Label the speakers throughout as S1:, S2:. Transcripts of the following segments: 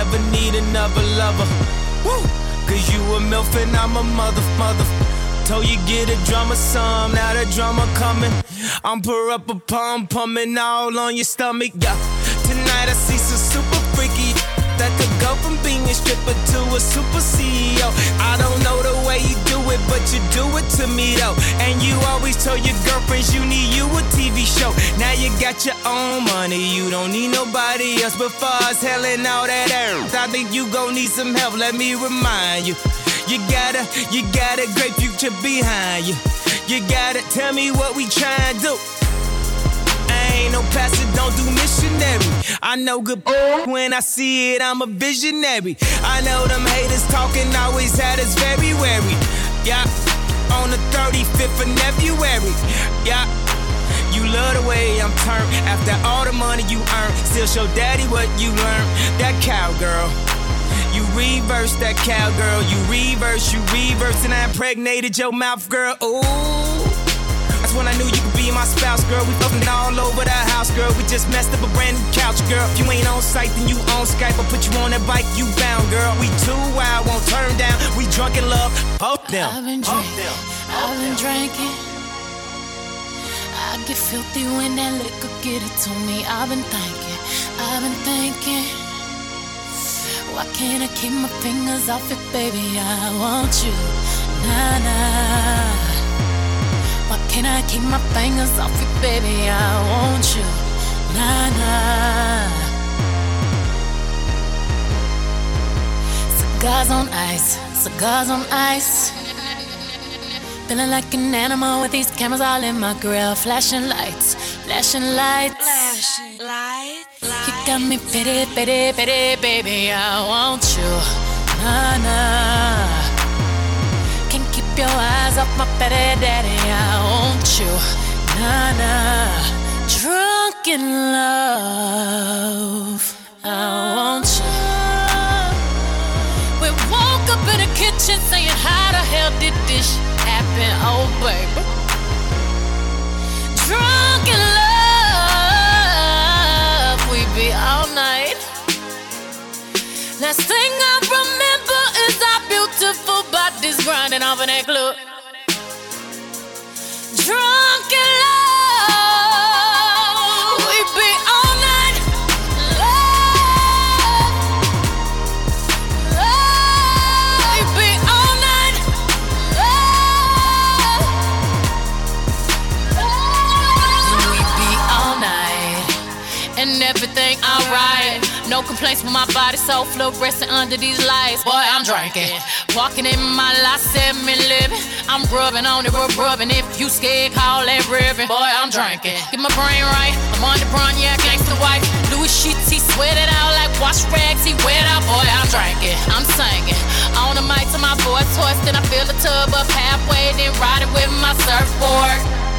S1: never need another lover. Woo! Cause you a MILF and I'm a mother. Told you get a drummer some, now the drummer coming. I'm pumping all on your stomach, yeah. Tonight I see some super freaky that could go from being a stripper to a super CEO. I don't know the way you do it, but you do it to me though. And you always told your girlfriends you need you a TV show. Now you got your own money, you don't need nobody else. But far as hell and all that air, I think you gon' need some help, let me remind you. You got a great future behind you. You gotta tell me what we tryin' to do. I ain't no pastor, don't do missionary. I know good when I see it, I'm a visionary. I know them haters talking always had us very wary. Yeah, on the 35th of February. Yeah, you love the way I'm turned. After all the money you earn, still show daddy what you learned. That cowgirl. You reverse that cowgirl, you reverse, and I impregnated your mouth, girl. Ooh, that's when I knew you could be my spouse, girl. We fucking all over the house, girl. We just messed up a brand new couch, girl. If you ain't on site, then you on Skype. I'll put you on that bike, you bound, girl. We too wild, won't turn down. We drunk in love, both them.
S2: I've been drinking. I get filthy when that liquor get it to me. I've been thinking. Why can't I keep my fingers off it, baby? I want you, nah. Why can't I keep my fingers off it, baby? I want you, nah. Cigars on ice. Feeling like an animal with these cameras all in my grill. Flashing lights. You got me pity, baby, I want you, nah. Can't keep your eyes off my petty daddy, I want you, nah. Drunk in love, I want you. We woke up in the kitchen saying, how the hell did this happen, oh baby? Drunk in love. Be all night. Last thing I remember is our beautiful bodies grinding off in that club. Drunk in love, we be all night. Love, we be all night. Love, we be all night. And everything alright. No complaints with my body so fluorescent under these lights. Boy, I'm drinking. Walking in my life, 7-Eleven. I'm rubbing on it, rubbing. If you scared, call that ribbon. Boy, I'm drinking. Get my brain right. I'm on the brown, yeah, gangsta wife. Louis sheets, he sweat it out like wash rags. He wet out. Boy, I'm drinking. I'm singing. On the mic till my voice hoarse. Then I fill the tub up halfway. Then ride it with my surfboard.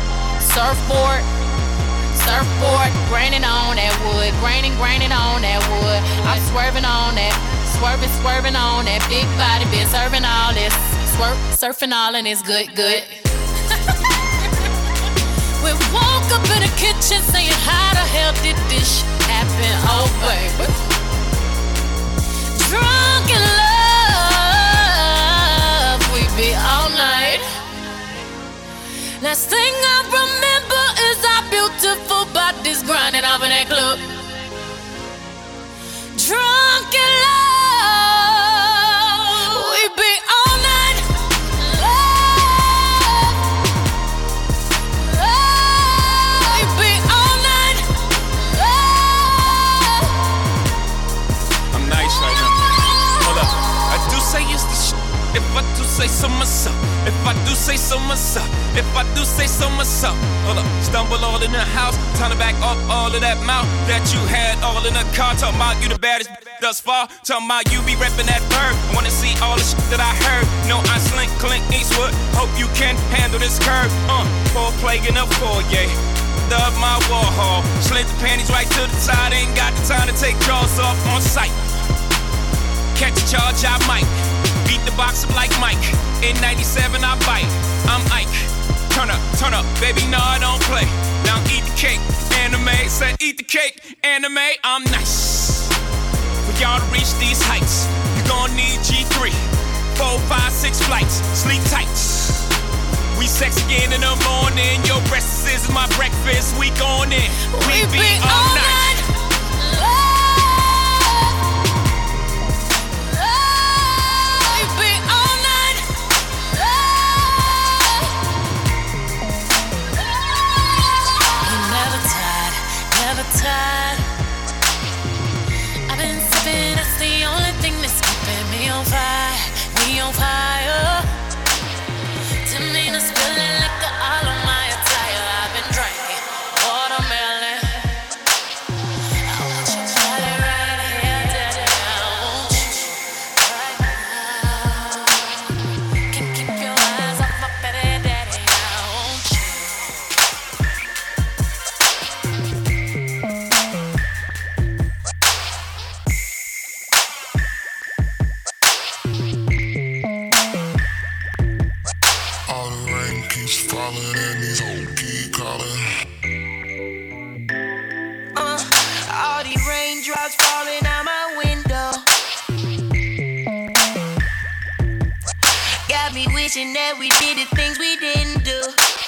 S2: Surfboard, graining on that wood, graining on that wood. I'm swerving on that, swerving on that big body. Been serving all this, surfing all and it's good. We woke up in the kitchen saying, how the hell did this happen, oh baby? Drunk in love, we be all night. Last thing I remember is our beautiful bodies grinding off in that club. Drunk in love, we be all night. Love, we be all night. Love.
S3: I'm nice right now. Hold up. I do say it's the shit. If I do say so myself. If I do say so myself. If I do say so myself. Hold up, stumble all in the house. Time to back up all of that mouth that you had all in the car. Talking about you the baddest thus far. Talking about you be reppin' that bird. I wanna see all the shit that I heard. No, I slink, Clint Eastwood. Hope you can handle this curve. Four plague in a foyer. Of my Warhol. Slid the panties right to the side. Ain't got the time to take jaws off on sight. Catch a charge, I might. Beat the box up like Mike. In 97, I bite. I'm Ike. Turn up, baby, no, I don't play. Now eat the cake, anime. Said eat the cake, anime. I'm nice. For y'all to reach these heights. You gon' need G3, 4, 5, 6 flights, sleep tight. We sex again in the morning. Your breakfast is my breakfast. We going in. We be all night.
S2: We be all night. You never tired, never tired. I've been sipping, that's the only thing that's keeping me on fire. We on fire. Demeanor spilling liquor all on my attire. I've been drinking watermelon. I want your body right here, daddy. I want you right now. Can't keep your eyes off my belly, daddy. I want you.
S4: All the rain keeps falling and these hoes keep calling.
S1: All these raindrops falling out my window got me wishing that we did the things we didn't do.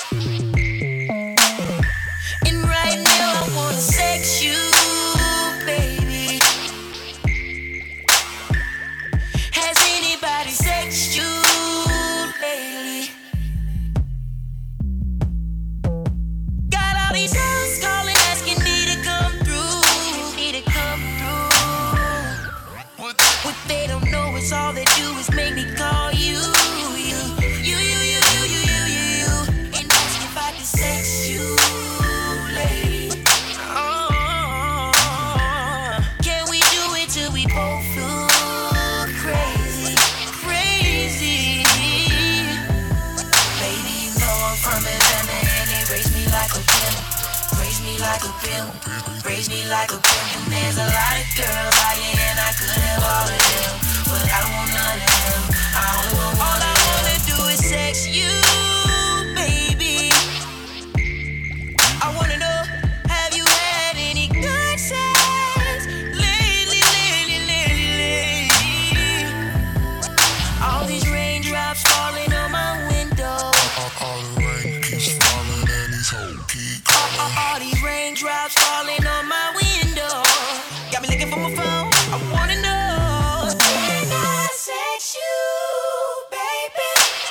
S1: And right now I wanna sex you, baby. Has anybody sexed you lately? Got all these girls calling, asking me to come through. What they don't know is all they do is make me call you. And ask if I can sex you, lady. Can we do it till we both look crazy? Baby, you know I'm from Atlanta and they raise me like a pimp. Raise me like a pimp. Raise me like a pimp. And there's a lot of girls out here and I could have all of them, but I don't want none of them. I only want one. All I wanna do is sex you, baby. I wanna know, have you had any good sex lately? All these raindrops falling on my window.
S4: All the rain keeps falling and these hoes keep calling.
S1: All these raindrops falling on my window got me looking for my phone. I wanna know, can I sex you, baby?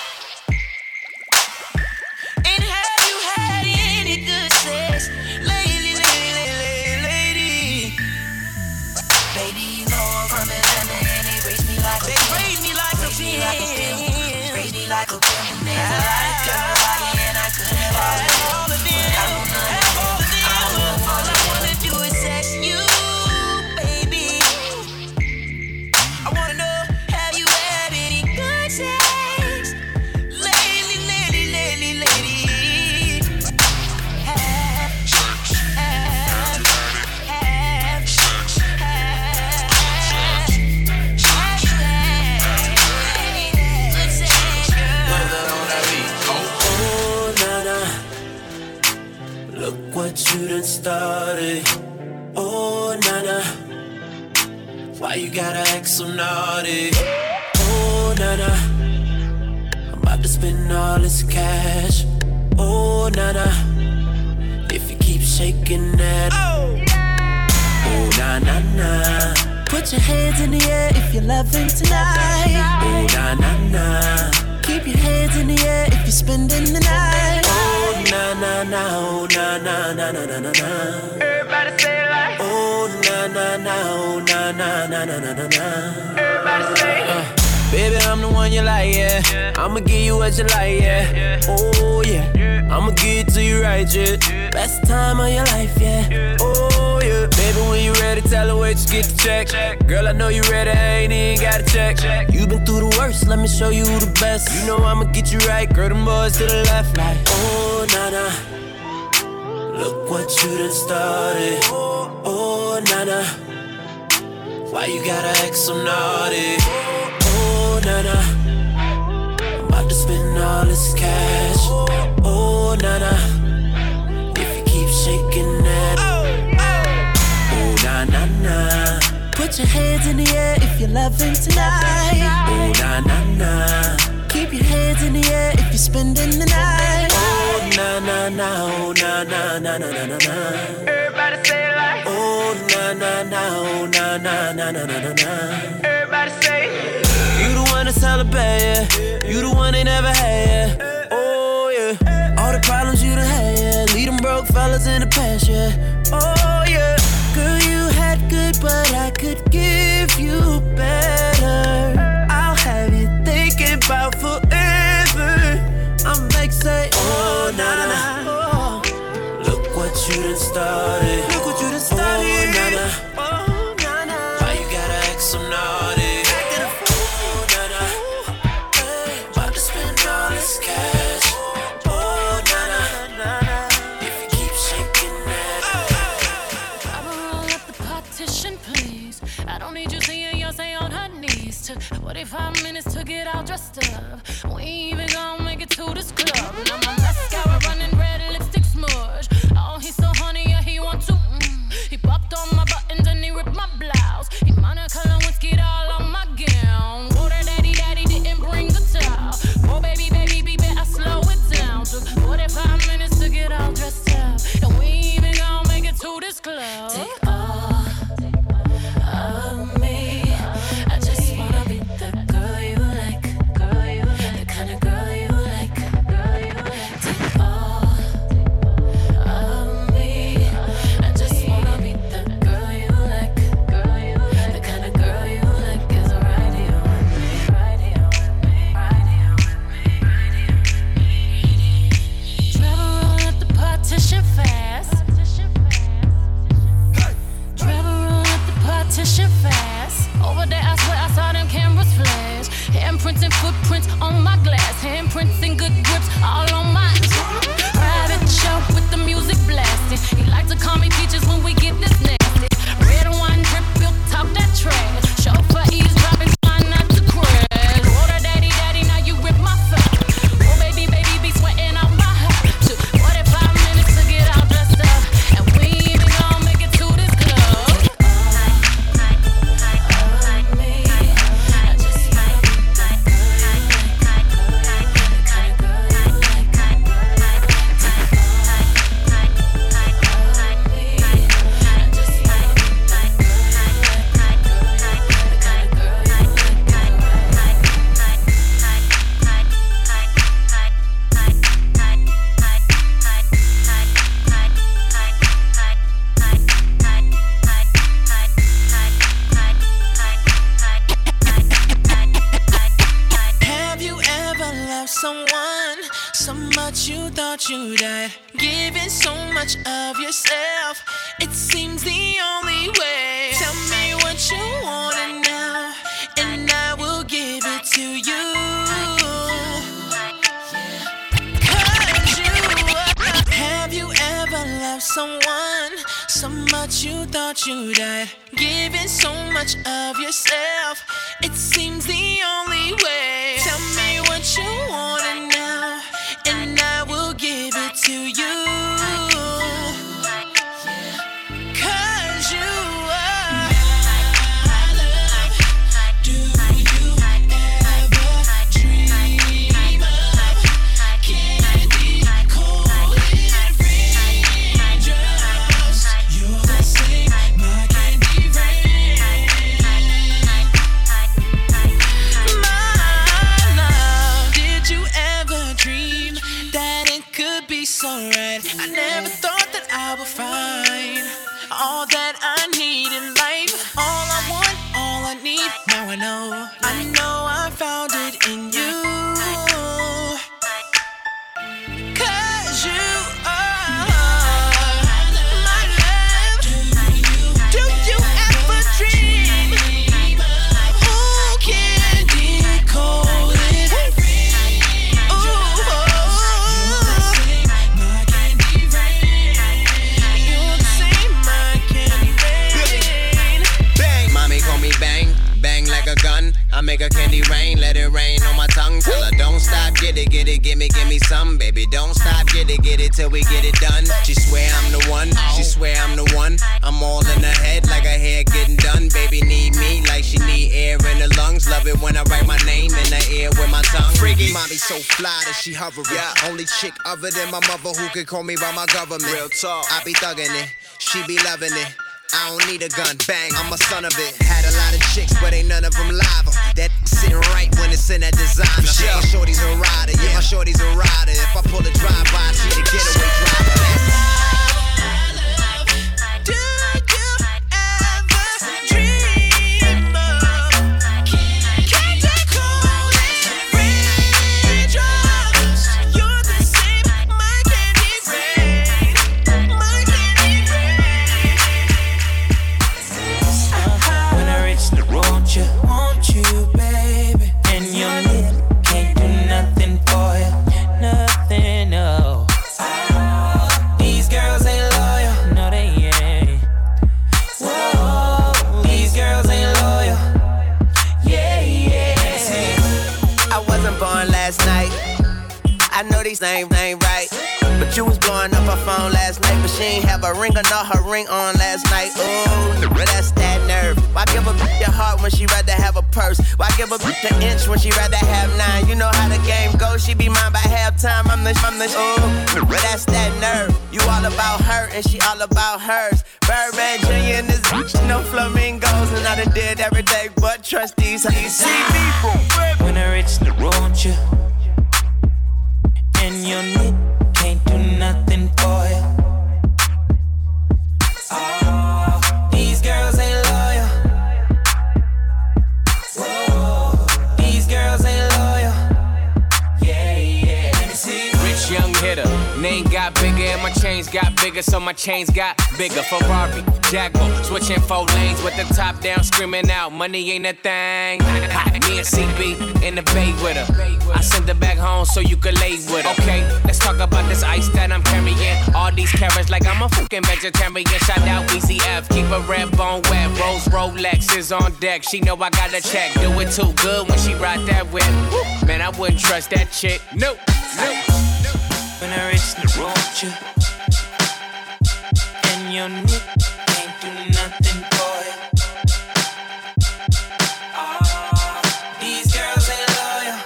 S1: And have you had any good sex lately, lady? Baby, you know I'm from Atlanta and they raise me like a pimp. Raise me like a pimp. Raise me like a pimp. And there's a lot of girls out here and I could have all of them. But I don't know. All I wanna do is sex you, baby. I wanna know, have you had any good sex lately, lady? Have what you done started. Oh, nana, why you gotta act so naughty? Oh, nana, I'm about to spend all this cash. Oh, nana, if you keep shaking that. Oh, na na na. Put your hands in the air if you're loving tonight. Oh, na na na. Keep your hands in the air if you're spending the night. Oh, na na na. Oh, na na na na na na na. Everybody say it like. Oh, na na na. Oh, na na na na na na na. Everybody say it. Baby, I'm the one you like, yeah. I'ma give you what you like, yeah. Oh, yeah. I'ma give it to you right, yeah. Best time of your life, yeah. Oh, yeah. Baby, when you ready, tell her wait, just get the check. Girl, I know you ready, I ain't even gotta check. You been through the worst, let me show you who the best. You know I'ma get you right, girl, them boys to the left, like. Oh, nana, look what you done started. Oh, nana, why you gotta act so naughty? Oh, nana, I'm about to spend all this cash. Oh, nana, if you keep shaking that. Oh, na na na. Put your hands in the air if you're loving tonight. Oh, na, na, na. Keep your hands in the air if you're spending the night. Oh, na, na, na. Oh, na, na, na, na, na, na. Everybody say it like. Oh, na, na, na. Oh, na, na, na, na, na, na. Everybody say it. You the one to celebrate, yeah. You the one they never had, yeah. Oh, yeah. All the problems you done had, yeah. Leave them broke fellas in the past, yeah. Oh, yeah. Girl, you had good, but I could give you better. I'll have you thinking about forever. I'm like, say, oh, na, na. Oh. Look what you done started. Look what you done started. Oh, na, na. Oh, na, na. Why you gotta act so naughty? Acting a fool, na, na. Hey, about to spend all this cash. Oh, na, na, na. If you keep shaking that.
S2: Roll up the partition, please. I don't need you seeing Beyonce on her knees. Took 45 minutes to get all dressed up. We ain't even gonna make it to this club. Now my mascara running red, lipstick smudge. Oh, he's so honey, yeah, he want to. He popped on my buttons and he ripped my blouse. He Monica Lewinsky all on my gown. Water daddy didn't bring the towel. Oh, baby, I slow it down. Took 45 minutes to get all dressed up. And we ain't even gonna make it to this club. Take all of me. I just wanna be the girl you like. The kind of girl you like. Take all of me. I just wanna be the girl you like. The kind of girl you like is right here with me. Right here with me. Right here with me. Travel roll up the partition fast. Travel roll up the partition fast. Over there, I swear I saw them cameras flash. Handprints and footprints on my glass. Handprints and good grips all on my private show with the music blasting. He like to call me peaches when we get this nasty. Red wine drip, built talk that trash. Chauffeur eavesdropping, trying not to crash. Water daddy, now you rip my face. Oh baby, be sweating out my heart. Took 45 minutes to get all dressed up, and we ain't even gonna make it to this club. Have you ever loved someone so much you thought you died? Giving so much of yourself, it seems the only way. Tell me what you want now, and I will give it to you. 'Cause you have you ever loved someone so much you thought you died? Giving so much of yourself, it seems the only way. Tell me what you want now, and I will give it to you. 'Cause you are my love. Do you ever dream of candy coated raindrops? You're the same, my candy rain. My love, did you ever dream that it could be so right? I never thought that I would find all that I need in life. All I want, all I need, now I know I found it in you. 'Cause you are my love. Do you ever dream? Ooh, candy coated. Ooh, you're the same, my candy rain. You're the same, my candy rain.
S5: Bang, mommy call me bang, bang like a gun. I make a candy rain, let it rain on my tongue. Tell her don't stop, get it, give me some, baby. Don't stop, get it till we get it done. She swear I'm the one, she swear I'm the one. I'm all in her head like her hair getting done, baby. mommy so fly that she hovering. Only chick other than my mother who can call me by my government.
S1: Real talk.
S5: I be thugging it, she be loving it. I don't need a gun, bang, I'm a son of it. Had a lot of chicks, but ain't none of them live. That sitting right when it's in that designer. Yeah, shorty's a rider, yeah, my shorty's a rider. If I pull a drive-by, she the getaway driver.
S1: Want you, baby, and your nip can't do nothing for you, nothing, no. These girls ain't loyal, no they ain't. Whoa, these girls ain't loyal, yeah, yeah.
S5: I wasn't born last night, I know these names ain't right. But you was blowing up her phone last night, but she ain't have a ring or not her ring on last night. Ooh, that's that nerve. Why give a bitch your heart when she rather have a purse? Why give a bitch an inch when she rather have 9? You know how the game goes, she be mine by halftime. I'm the ooh, that's that nerve. You all about her and she all about hers. Birdman Jr. and this bitch, no flamingos, and I done did every day but trust these. See me
S1: when I reach the road, you and your nip can't do nothing for you. Oh, these girls ain't loyal. Whoa, these girls ain't loyal. Yeah, yeah, let me see.
S3: Rich young hitter, name got bigger and my chains got bigger, so my chains got bigger. Ferrari, Jaguar, switching 4 lanes with the top down, screaming out, money ain't a thing. Me and CB in the bay with her. I send her back home so you can lay with her. Okay, let's talk about this ice that I'm carrying. All these carrots like I'm a fucking vegetarian. Shout out Weezy F, keep a red bone wet. Rose Rolex is on deck. She know I got a check. Do it too good when she ride that whip. Man, I wouldn't trust that chick. Nope.
S1: When I reach the road, you and your nip can't do nothing for you. Oh, these girls ain't loyal.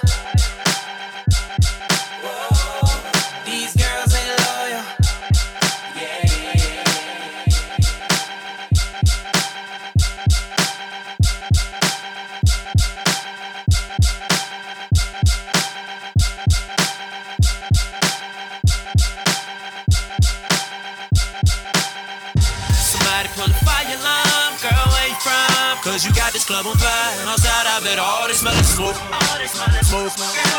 S1: Whoa, these girls ain't loyal. Yeah, yeah. Pull the fire alarm, girl, where you from? Cause you got this club on fire. Outside of it, all this smell of smoke. All this smell of smoke.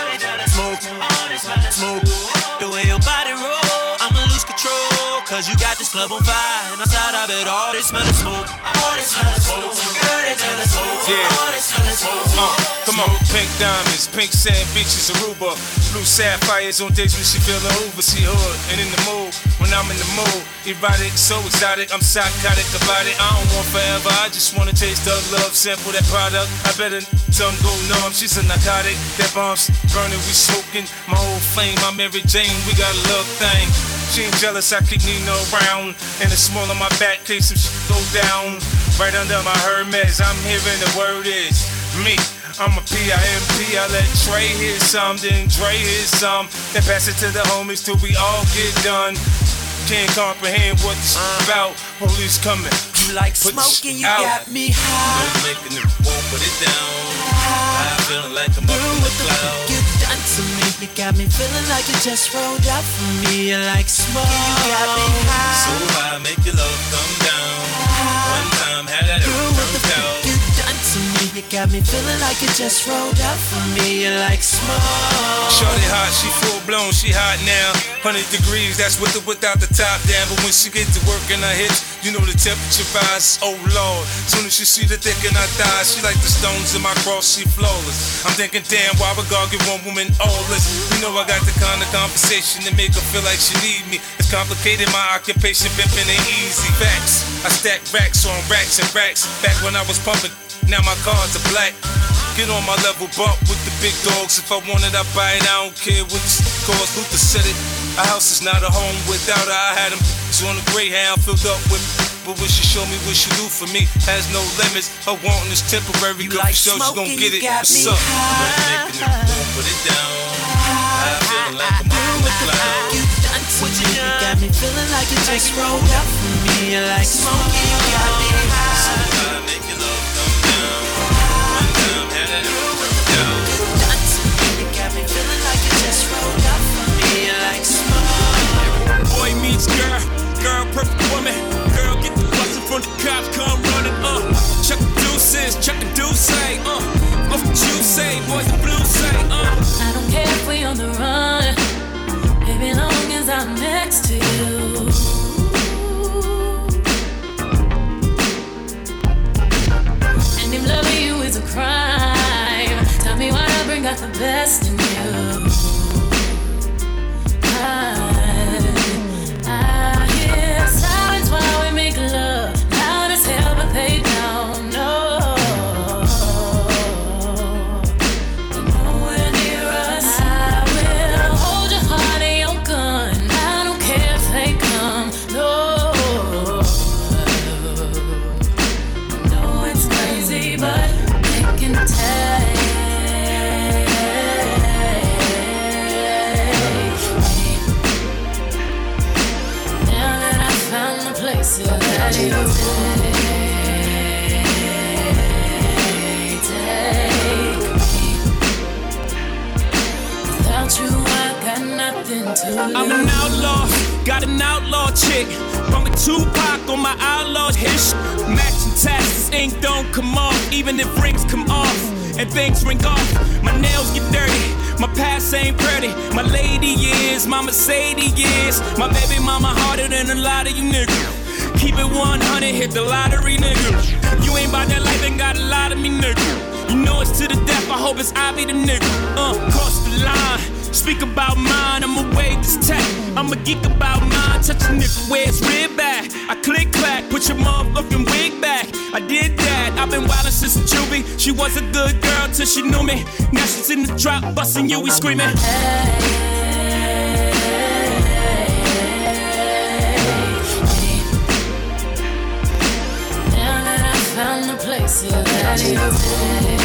S1: Smoke. All this smell of smoke. The way your body roll, I'ma lose control. Cause you got this club on fire. Outside of it, all this smell of smoke. All this smell of smoke. Girl, they smell of smoke.
S3: Yeah.
S1: All this smell of smoke.
S3: Come on, pink diamonds, pink sand beaches, Aruba. Blue sapphires on days when she feelin' over. She hood and in the mood. When I'm in the mood, erotic, so exotic, I'm psychotic about it. I don't want forever, I just wanna taste the love, sample that product. I better some go numb, she's a narcotic. That bomb's burning, we smoking. My whole flame, I'm Mary Jane, we got a love thing. She ain't jealous, I keep Nina around. And it's small on my back, case some shit go down. Right under my Hermes, I'm hearing the word is me. I'm a P.I.M.P. I let Trey hear some, then Dre hear some. Then pass it to the homies till we all get done. Can't comprehend what it's about. Police coming.
S1: You like smoking, you got me high.
S3: No making it, won't put it down. I'm feeling like I'm up in the clouds.
S1: You done to me, you got me feeling like you just rolled up for me. You like smoking, you got me high.
S3: So high, make your love come down. One time, had that turned out.
S1: You done to me, you got me feeling like you just rolled up for me. You like smoke.
S3: Shorty hot, she full blown, she hot now. 100 degrees, that's with or without the top down. But when she get to work in her hips, you know the temperature rise, oh Lord. Soon as she see the dick in her thighs, she like the stones in my cross, she flawless. I'm thinking, damn, why would God give one woman all this? You know I got the kind of conversation that make her feel like she need me. It's complicated, my occupation pimping ain't easy. Facts, I stack racks on racks and racks. Back when I was pumping, now my cars are black. Get on my level, bump with the big dogs. If I want it, I buy it, I don't care what it costs. Luther said it, a house is not a home without her. I had them on a Greyhound filled up with but what she show me, what she do for me has no limits. Her wanting is temporary, girl, like for sure she gon' get it. What's up? Making it boom, put it down. I'm feeling like I'm up in the cloud.
S1: What you got me feeling like you just rolled up for me. You like smoking, you got me high.
S3: So gotta make your love come down. One time, had that down.
S1: You got me feeling like you just rolled up for me. You like smoking.
S3: Boy meets girl, girl perfect woman. Girl get the bustin' from the cops, come running. Chuck the deuces, chuck the deuce, off what you say, boys the blue say,
S2: I don't care if we on the run, baby, long as I'm next to you. And if loving you is a crime, tell me why I bring out the best in you. I hear silence while we make love, loud as hell, but they don't know.
S3: I'm an outlaw, got an outlaw chick. Bumpin' Tupac on my outlaw hit. Matching taxes, ink don't come off. Even if rings come off and things ring off. My nails get dirty, my past ain't pretty. My lady is, my Mercedes is. My baby mama harder than a lot of you niggas. Keep it 100, hit the lottery, nigga. You ain't about that life, ain't got a lot of me, nigga. You know it's to the death, I hope it's I be the nigga. Cross the line. Speak about mine, I'ma wave this tech. I'm a geek about mine, touch a nigga where it's rib back. I click clack, put your motherfucking wig back. I did that, I've been wildin' since a juvie. She was a good girl till she knew me. Now she's in the drop, bustin' you, we screamin'.
S2: Now that I found the place that you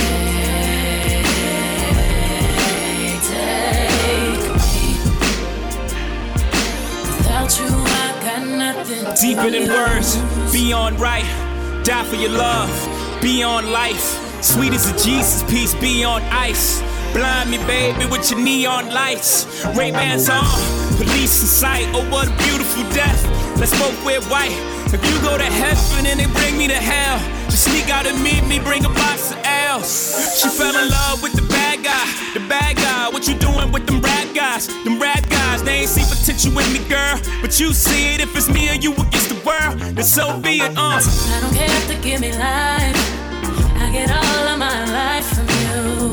S2: you, I got nothing.
S3: Deeper than words, beyond right. Die for your love, beyond life. Sweet as a Jesus piece, beyond ice. Blind me, baby, with your neon lights. Ray-Bans on, police in sight. Oh, what a beautiful death. Let's both wear white. If you go to heaven and they bring me to hell, just sneak out and meet me, bring a box of L's. She fell in love with the bad guy. The bad guy, what you doing with them rap guys? Them rap guys, they ain't see potential in me, girl. But you see it, if it's me or you against the world, then so be it,
S2: I don't care if they give me life, I get all of my life from you.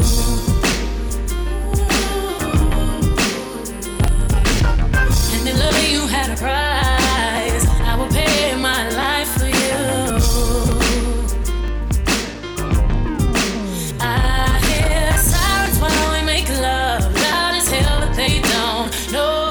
S2: And if loving you had a price, I would pay my life for you. I hear sirens while we make love, loud as hell, but they don't know.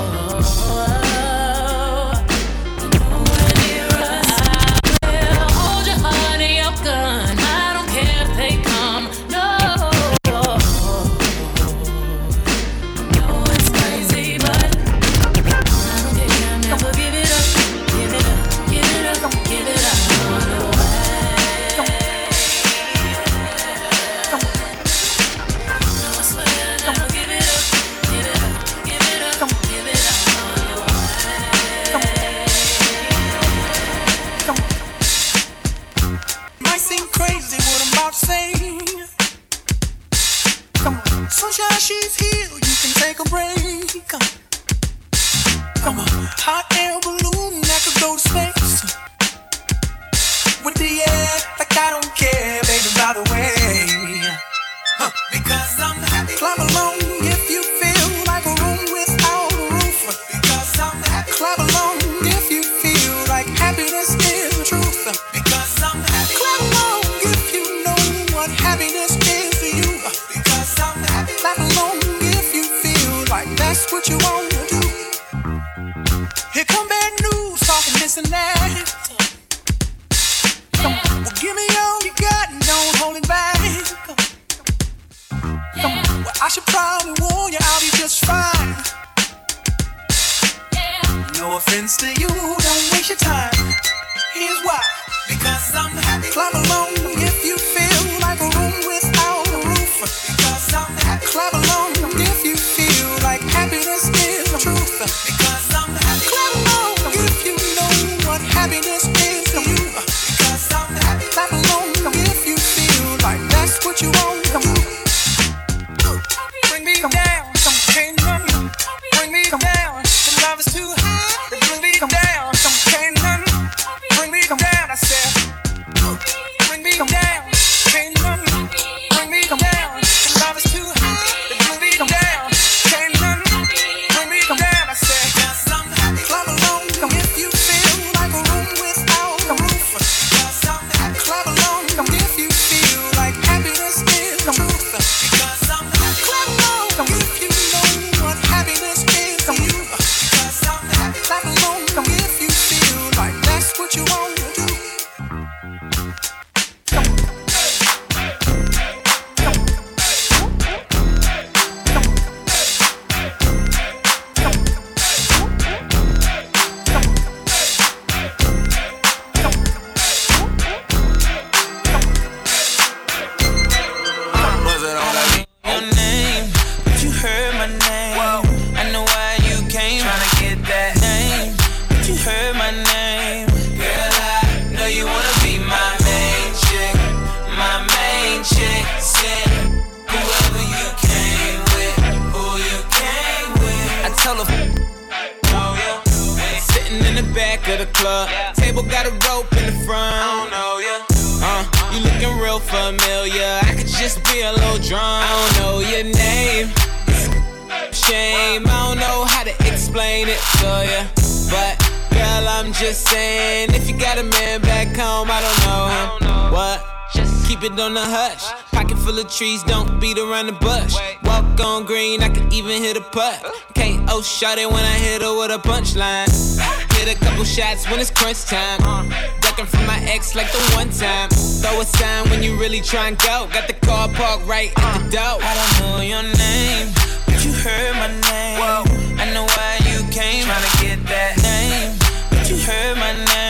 S1: Sunshine, she's here, you can take a break. Come on, hot air balloon that could go to space. With the air, like I don't care, baby, by the way. Because I'm happy. Clap along if you feel like a room without a roof. Because I'm happy. Clap along if you feel like happiness is the truth. Because I'm happy. Clap along if you know what happiness is to you. Because I'm happy. Clap along if you feel like that's what you want to do. Here comes table, got a rope in the front. I don't know ya. You looking real familiar. I could just be a little drunk. I don't know your name. Shame, I don't know how to explain it to ya, but girl, I'm just saying, if you got a man back home, I don't know him. What? Just keep it on the hush. Pocket full of trees, don't beat around the bush. Walk on green, I could even hit a putt. KO shot it when I hit her with a punchline. Hit a couple shots when it's crunch time. Ducking from my ex like the one time. Throw a sign when you really try and go. Got the car parked right at the door. I don't know your name, but you heard my name. Whoa. I know why you came, tryna get that name, but you heard my name.